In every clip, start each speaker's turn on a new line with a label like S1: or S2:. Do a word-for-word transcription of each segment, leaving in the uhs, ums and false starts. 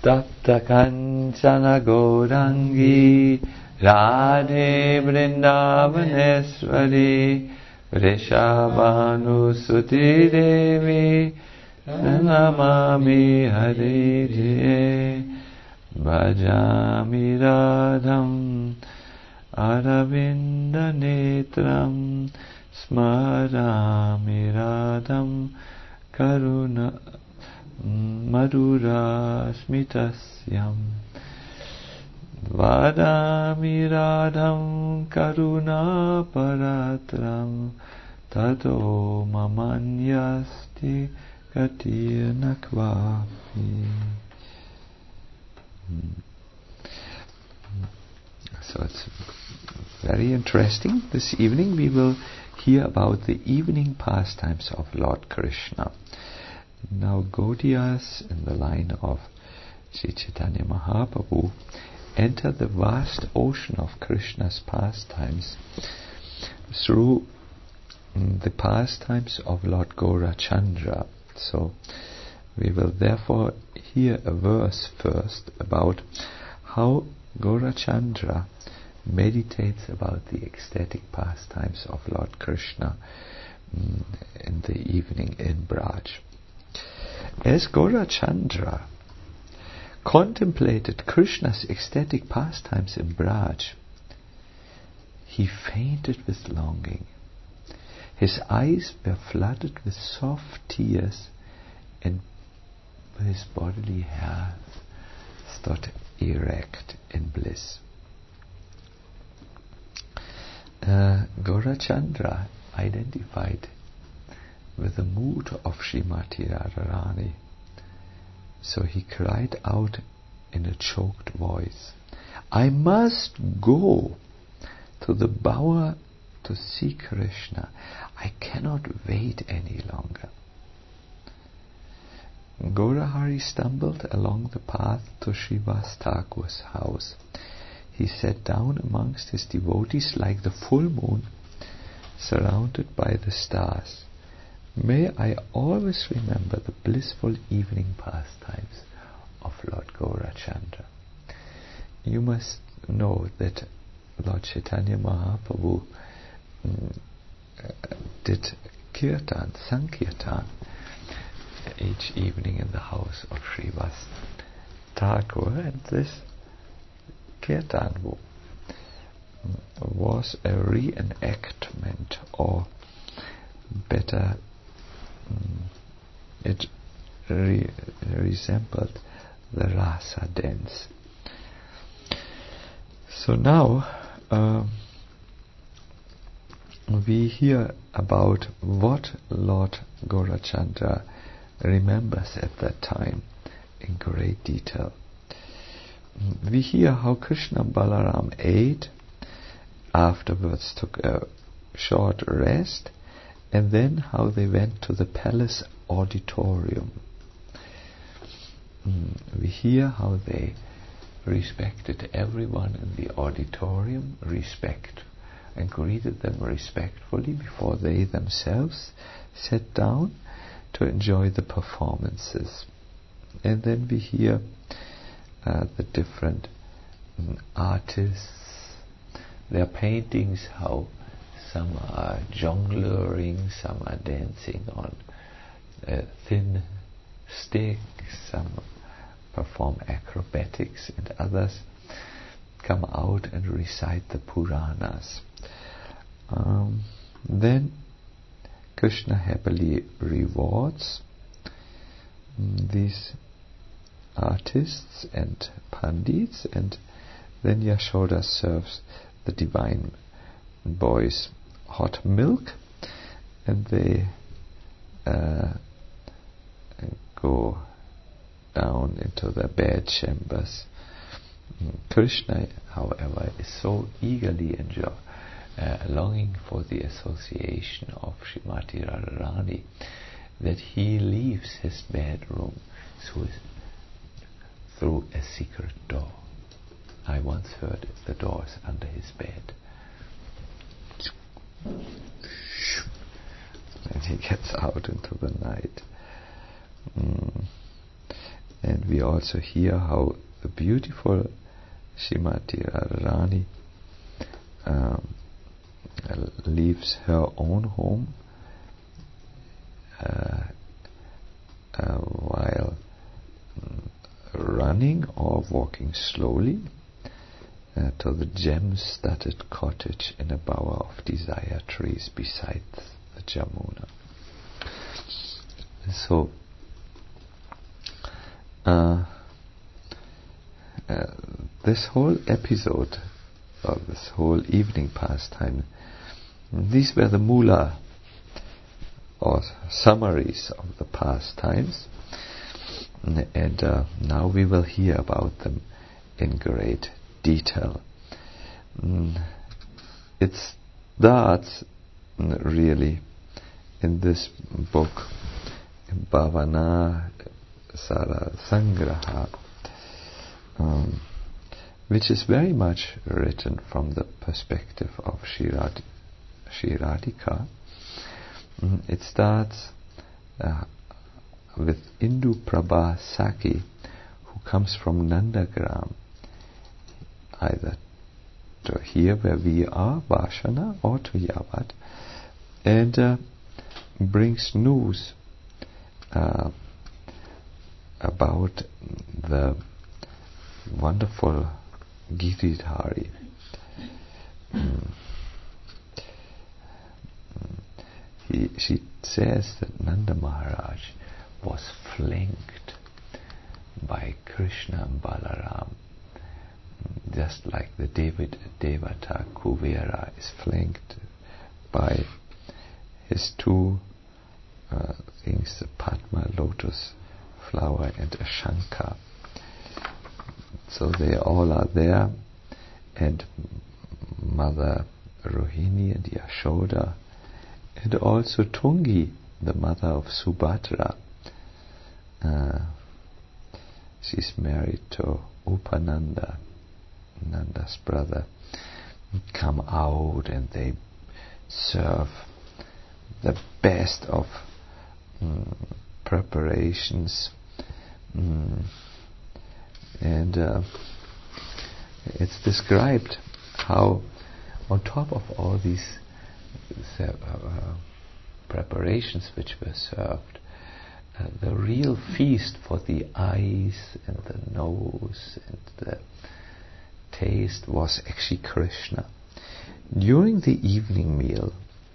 S1: Tapta Kanchana Gaurangi Radhe Vrindavaneshwari Vrishabhanusuti Devi Pranamami Hare Jai Bhajami Radham Aravinda Netram Smarami Radham Karuna Madhura Smitasyam Vadami Radham Karuna Paratram Tato Mamanyasti Katirna Kvapi. So it's very interesting. This evening we will hear about the evening pastimes of Lord Krishna. Now Gaudiyas in the line of Sri Chaitanya Mahaprabhu enter the vast ocean of Krishna's pastimes through mm, the pastimes of Lord Gaurachandra. So we will therefore hear a verse first about how Gaurachandra meditates about the ecstatic pastimes of Lord Krishna mm, in the evening in Braj. As Gaurachandra contemplated Krishna's ecstatic pastimes in Braj, he fainted with longing. His eyes were flooded with soft tears, and his bodily hair stood erect in bliss. Uh, Gaurachandra identified with the mood of Srimati Radharani. So he cried out in a choked voice, "I must go to the bower to see Krishna. I cannot wait any longer." Gaurahari stumbled along the path to Srivas Thakur's house. He sat down amongst his devotees like the full moon, surrounded by the stars. May I always remember the blissful evening pastimes of Lord Gaurachandra. You must know that Lord Chaitanya Mahaprabhu mm, uh, did kirtan, sankirtan, each evening in the house of Srivas Thakur, and this kirtan was a reenactment, or better, mm, it re- resembled the rasa dance. So now um, we hear about what Lord Gaurachandra remembers at that time in great detail. We hear how Krishna and Balaram ate, afterwards took a short rest, and then how they went to the palace auditorium. Mm, we hear how they respected everyone in the auditorium, respect, and greeted them respectfully before they themselves sat down to enjoy the performances. And then we hear uh, the different mm, artists, their paintings, how some are jonglering, some are dancing on a thin stick, some perform acrobatics, and others come out and recite the Puranas. Um, then Krishna happily rewards mm, these artists and pandits, and then Yashoda serves the divine boys hot milk, and they uh, go down into their bed chambers. Krishna, however, is so eagerly enjoy, uh, longing for the association of Srimati Radharani that he leaves his bedroom through, through a secret door. I once heard the doors under his bed. And he gets out into the night. Mm. And we also hear how the beautiful Srimati Radharani um, leaves her own home uh, uh, while mm, running or walking slowly uh, to the gem-studded cottage in a bower of desire trees beside the Jamuna. So, uh, uh, this whole episode, or this whole evening pastime, these were the mula, or summaries of the pastimes, and uh, now we will hear about them in great detail. Mm, it starts mm, really in this book, Bhavana Sara Sangraha, um, which is very much written from the perspective of Sri Radh- Sri Radhika. Mm, it starts uh, with Indu Prabha Saki, who comes from Nandagram, either to here where we are, Vashana, or to Yavat, and uh, brings news uh, about the wonderful Giridhari. Mm. He, she says that Nanda Maharaj was flanked by Krishna and Balaram, just like the David Devata Kuvera is flanked by his two uh, things, the Padma lotus flower and a Shankha. So they all are there, and Mother Rohini and Yashoda, and also Tungi, the mother of Subhadra. Uh, she's married to Upananda, Nanda's brother, come out and they serve the best of mm, preparations, mm, and uh, it's described how on top of all these uh, uh, preparations which were served, uh, the real feast for the eyes and the nose and the taste was actually Krishna. During the evening meal,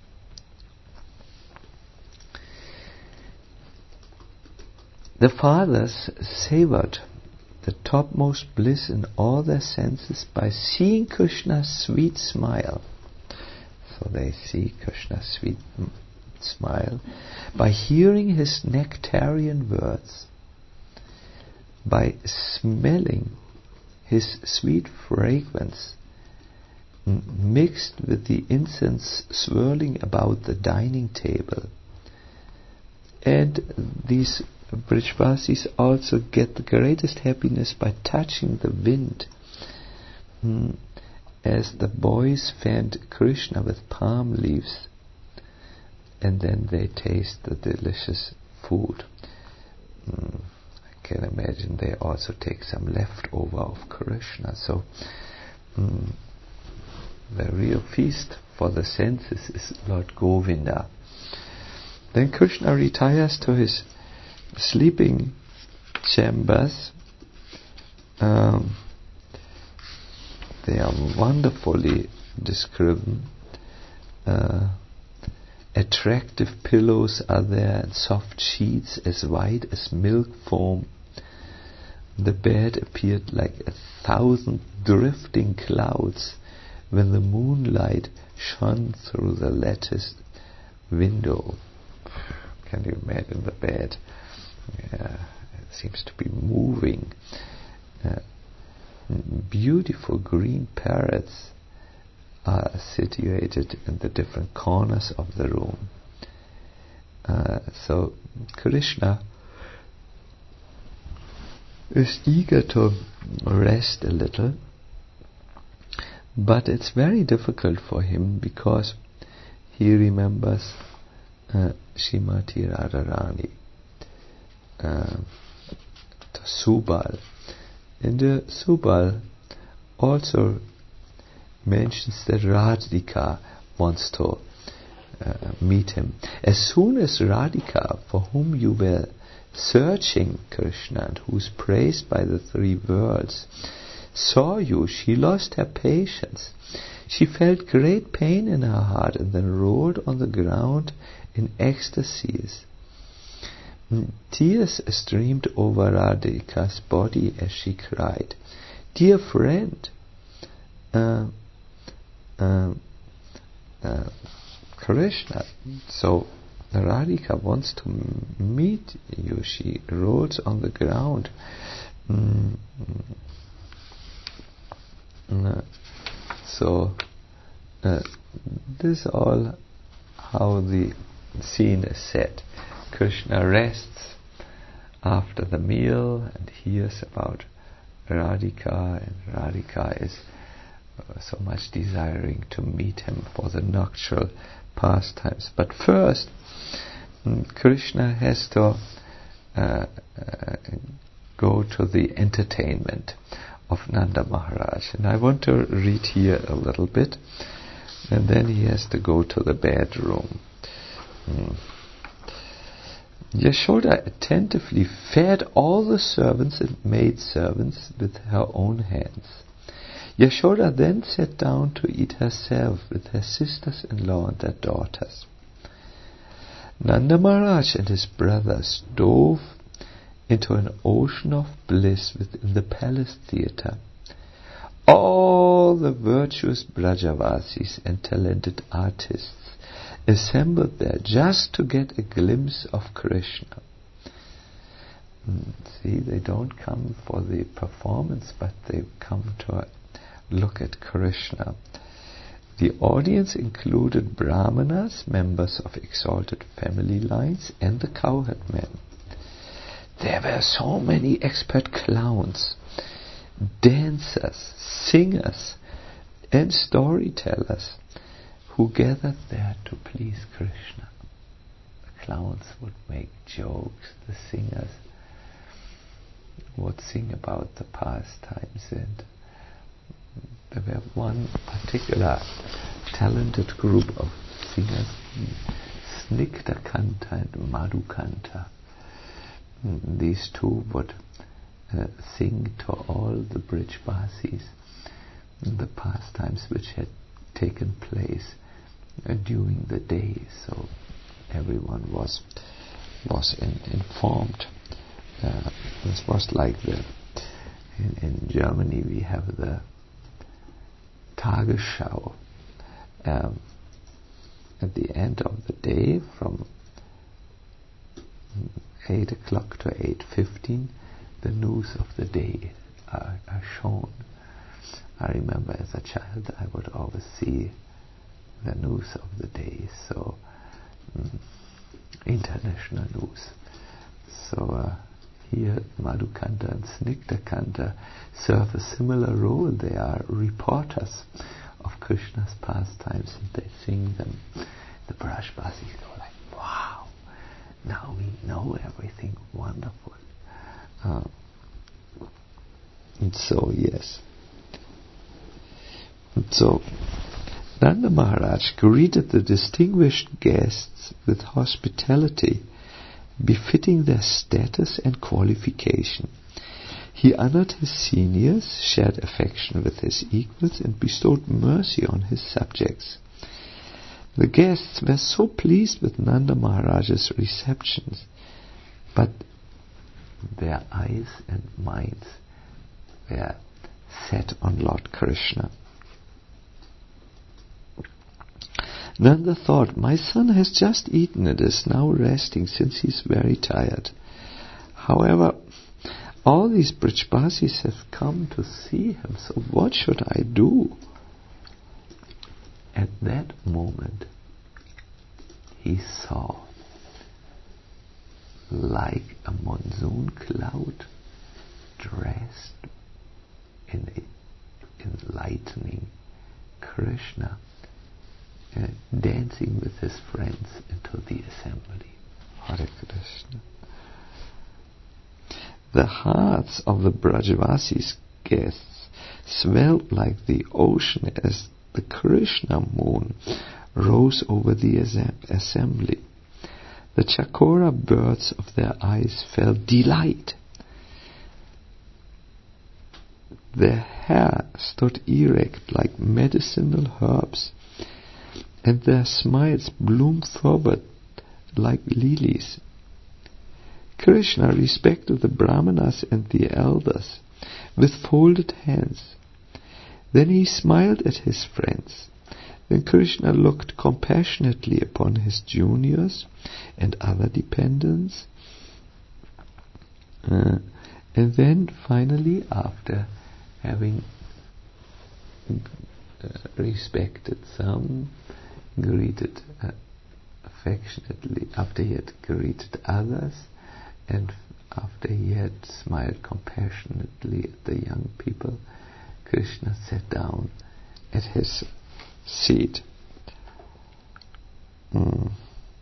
S1: the fathers savored the topmost bliss in all their senses by seeing Krishna's sweet smile. So they see Krishna's sweet m- smile, by hearing his nectarian words, by smelling his sweet fragrance, m- mixed with the incense swirling about the dining table. And these Brijvasis also get the greatest happiness by touching the wind, mm, as the boys fanned Krishna with palm leaves, and then they taste the delicious food. Mm, I can imagine they also take some leftover of Krishna. So mm, the real feast for the senses is Lord Govinda. Then Krishna retires to his sleeping chambers. Um, they are wonderfully described. Uh, attractive pillows are there, and soft sheets as white as milk foam. The bed appeared like a thousand drifting clouds when the moonlight shone through the latticed window. Can you imagine the bed? Uh, it seems to be moving. Uh, beautiful green parrots are situated in the different corners of the room. Uh, so Krishna is eager to rest a little, but it's very difficult for him because he remembers uh, Srimati Radharani. Uh, to Subal. And uh, Subal also mentions that Radhika wants to uh, meet him. As soon as Radhika, for whom you were searching, Krishna, and who is praised by the three worlds, saw you, she lost her patience. She felt great pain in her heart and then rolled on the ground in ecstasies. Tears streamed over Radhika's body as she cried, "Dear friend, uh, uh, uh, Krishna." So Radhika wants to m- meet you. She rolls on the ground. Mm, uh, so uh, this is all how the scene is set. Krishna rests after the meal and hears about Radhika, and Radhika is uh, so much desiring to meet him for the nuptial pastimes. But first, mm, Krishna has to uh, uh, go to the entertainment of Nanda Maharaj. And I want to read here a little bit, and then he has to go to the bedroom. Mm. Yashoda attentively fed all the servants and maidservants with her own hands. Yashoda then sat down to eat herself with her sisters-in-law and their daughters. Nanda Maharaj and his brothers dove into an ocean of bliss within the palace theatre. All the virtuous Brajavasis and talented artists assembled there just to get a glimpse of Krishna. Mm, see, they don't come for the performance, but they come to look at Krishna. The audience included Brahmanas, members of exalted family lines, and the cowherd men. There were so many expert clowns, dancers, singers, and storytellers who gathered there to please Krishna. The clowns would make jokes, the singers would sing about the pastimes, and there were one particular talented group of singers, Snigdha Kanta and Madhukanta. These two would uh, sing to all the Brijvasis the pastimes which had taken place uh, during the day, so everyone was was in, informed. Uh, this was like the in, in Germany we have the Tagesschau. Um, at the end of the day, from eight o'clock to eight fifteen, the news of the day are, are shown. I remember as a child I would always see the news of the day, so mm, international news. So uh, here Madhukanta and Snigdha serve a similar role. They are reporters of Krishna's pastimes, and they sing them. The Brajvasis go like, wow, now we know everything, wonderful. Uh, and so, yes. And so, Nanda Maharaj greeted the distinguished guests with hospitality befitting their status and qualification. He honored his seniors, shared affection with his equals, and bestowed mercy on his subjects. The guests were so pleased with Nanda Maharaj's receptions, but their eyes and minds were set on Lord Krishna. Nanda thought, my son has just eaten and is now resting since he is very tired. However, all these Brijvasis have come to see him, so what should I do? At that moment, he saw, like a monsoon cloud, dressed in a enlightening Krishna, uh, dancing with his friends into the assembly. Hare Krishna. The hearts of the Brajavasis guests swelled like the ocean as the Krishna moon rose over the assembly. The chakora birds of their eyes felt delight. Their hair stood erect like medicinal herbs, and their smiles bloomed forward like lilies. Krishna respected the brahmanas and the elders with folded hands. Then he smiled at his friends. Then Krishna looked compassionately upon his juniors and other dependents. Uh, and then finally, after having uh, respected some, greeted uh, affectionately, after he had greeted others, and after he had smiled compassionately at the young people, Krishna sat down at his seat. Mm.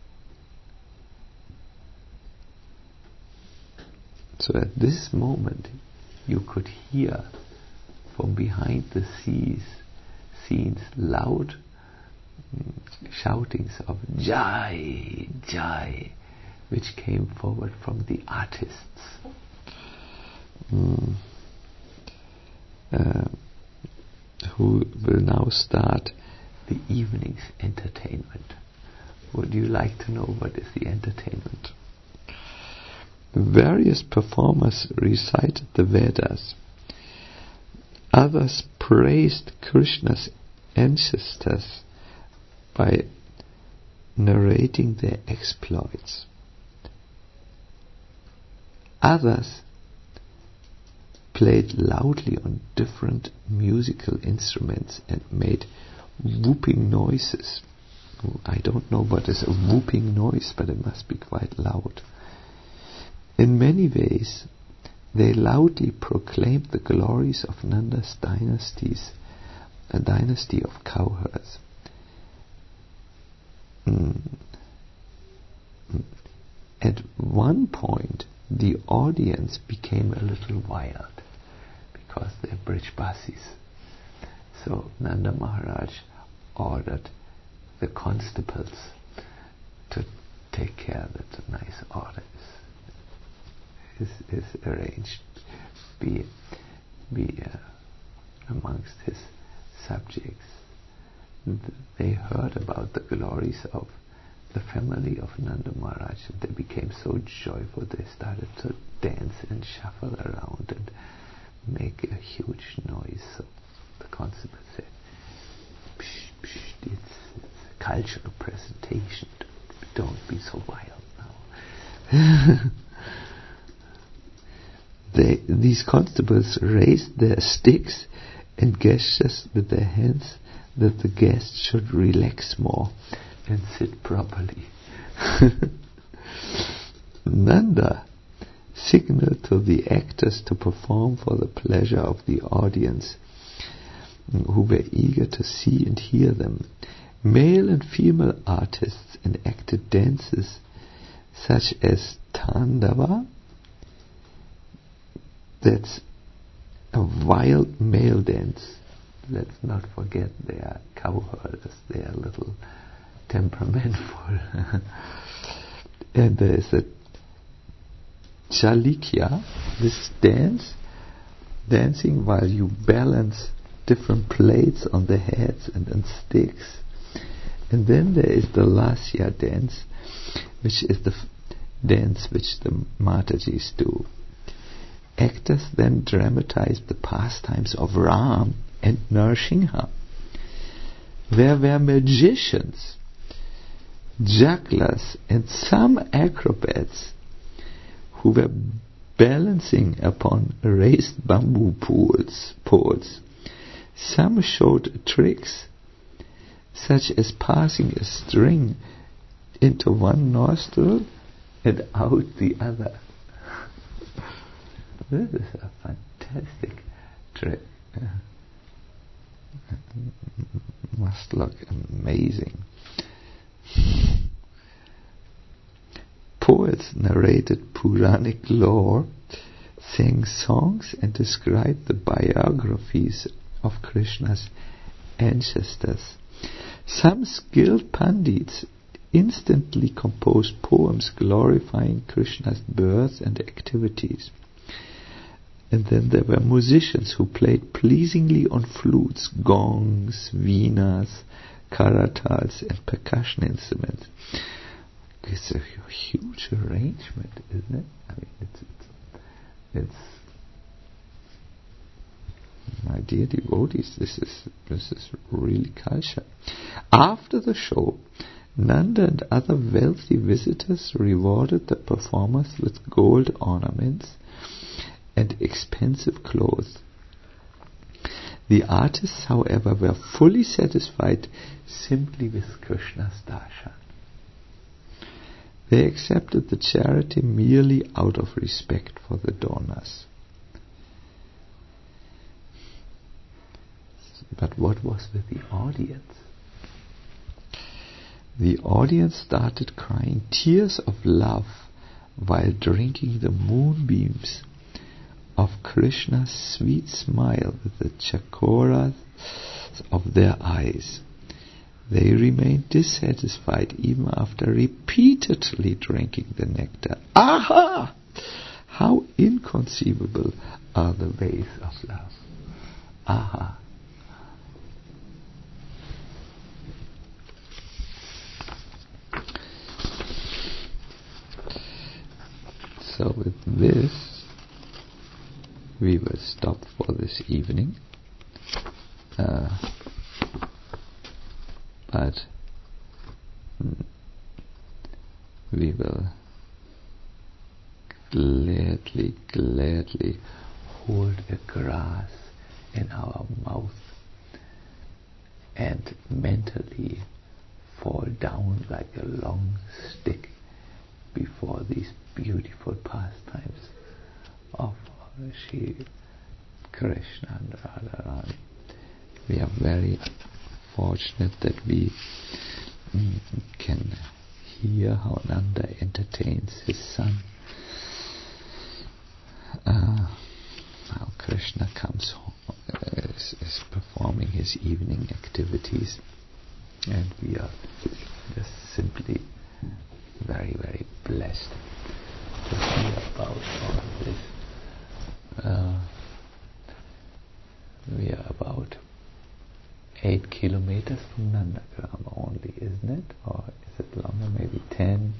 S1: So at this moment you could hear from behind the seas, scenes loud mm, shoutings of Jai, Jai, which came forward from the artists. Mm. Uh, who will now start the evening's entertainment. Would you like to know what is the entertainment? Various performers recited the Vedas. Others praised Krishna's ancestors by narrating their exploits. Others played loudly on different musical instruments and made whooping noises. I don't know what is a whooping noise, but it must be quite loud. In many ways, they loudly proclaimed the glories of Nanda's dynasties, a dynasty of cowherds. Mm. At one point, the audience became a little wild, because they're Brijbasis. So Nanda Maharaj ordered the constables to take care that a nice order is, is, is arranged, be, be uh, amongst his subjects. They heard about the glories of the family of Nanda Maharaj, and they became so joyful they started to dance and shuffle around and make a huge noise. So the constable said, psh, psh, it's, it's a cultural presentation, don't be so wild now. they, these constables raised their sticks and gestures with their hands that the guests should relax more and sit properly. Nanda signaled to the actors to perform for the pleasure of the audience, who were eager to see and hear them. Male and female artists enacted dances such as Tandava, that's a wild male dance. Let's not forget they are cowherders, they are a little temperamentful. And there is a Chalikya, this dance, dancing while you balance different plates on the heads and on sticks. And then there is the Lasya dance, which is the f- dance which the Matajis do. Actors then dramatized the pastimes of Ram and Narasimha. There were magicians, jugglers, and some acrobats who were balancing upon raised bamboo poles. poles. Some showed tricks such as passing a string into one nostril and out the other. This is a fantastic trick. Must look amazing. Poets narrated Puranic lore sang songs and described the biographies of Krishna's ancestors. Some skilled Pandits instantly composed poems glorifying Krishna's birth and activities. And then there were musicians who played pleasingly on flutes, gongs, veenas, karatals and percussion instruments. It's a huge arrangement, isn't it? I mean, it's, it's, it's my dear devotees, this is this is really culture. After the show, Nanda and other wealthy visitors rewarded the performers with gold ornaments and expensive clothes. The artists, however, were fully satisfied simply with Krishna's darshan. They accepted the charity merely out of respect for the donors. But what was with the audience? The audience started crying tears of love while drinking the moonbeams of Krishna's sweet smile with the chakoras of their eyes. They remained dissatisfied even after repeatedly drinking the nectar. Aha! How inconceivable are the ways of love. Aha! So with this, we will stop for this evening. Uh, but mm, we will gladly, gladly hold a grass in our mouth and mentally fall down like a long stick before these beautiful pastimes of Shri Krishna and Radharani. We are very fortunate that we mm, can hear how Nanda entertains his son. Uh, how Krishna comes home, uh, is, is performing his evening activities, and we are just simply very, very blessed to hear about all of this. Uh, we are about eight kilometers from Nandagram only, isn't it? Or is it longer? Maybe ten?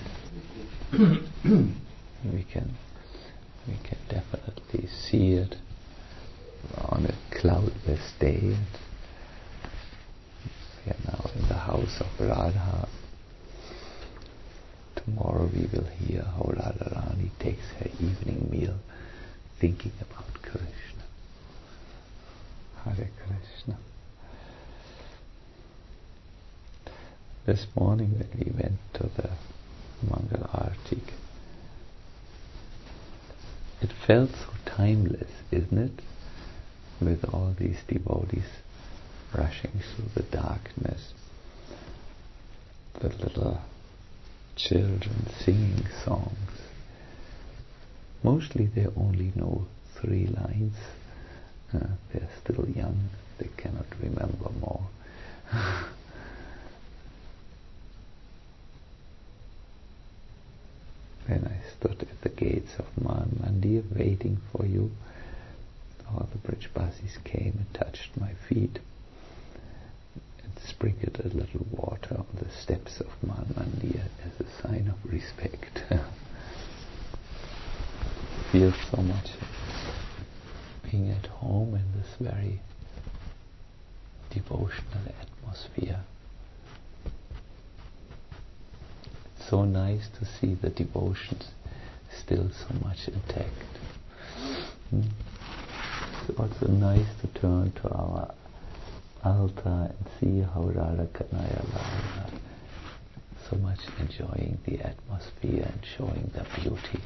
S1: we can we can definitely see it on a cloudless day. We are now in the house of Radha. Tomorrow we will hear how Radharani takes her evening meal thinking about Krishna. Hare Krishna. This morning when we went to the Mangal Arti, it felt so timeless, isn't it? With all these devotees rushing through the darkness, the little children singing songs. Mostly they only know three lines. Uh, they're still young, they cannot remember more. When I stood at the gates of Man Mandir waiting for you, all the Brajbasis came and touched my feet and sprinkled a little water on the steps of Man Mandir as a sign of respect. Feel so much being at home in this very devotional atmosphere. It's so nice to see the devotions still so much intact. Hmm? It's also nice to turn to our altar and see how Radha Kanaya are so much enjoying the atmosphere and showing their beauty.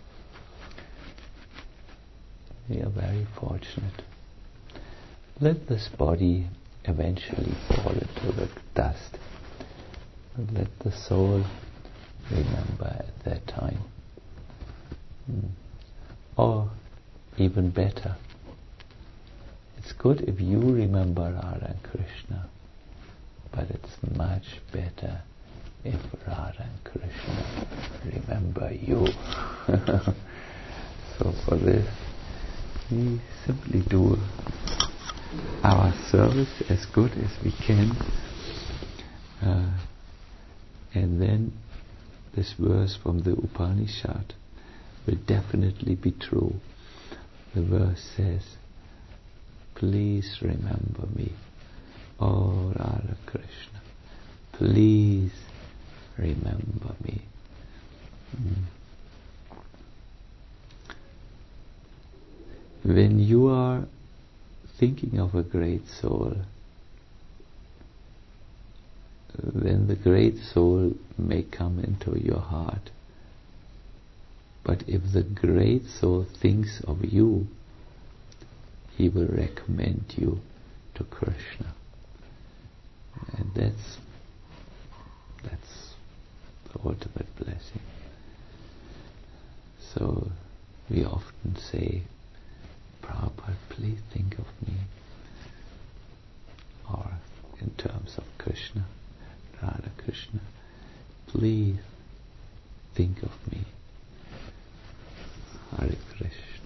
S1: We are very fortunate. Let this body eventually fall into the dust, and let the soul remember at that time mm, Or even better, it's good if you remember Radha and Krishna, but it's much better if Radha and Krishna remember you. So for this, we simply do our service as good as we can, uh, and then this verse from the Upanishad will definitely be true. The verse says, please remember me, oh Radha Krishna, please remember me. Mm. When you are thinking of a great soul, then the great soul may come into your heart. But if the great soul thinks of you, he will recommend you to Krishna. And that's that's the ultimate blessing. So we often say, Prabhupada, please think of me. Or in terms of Krishna, Radha Krishna, please think of me. Hare Krishna.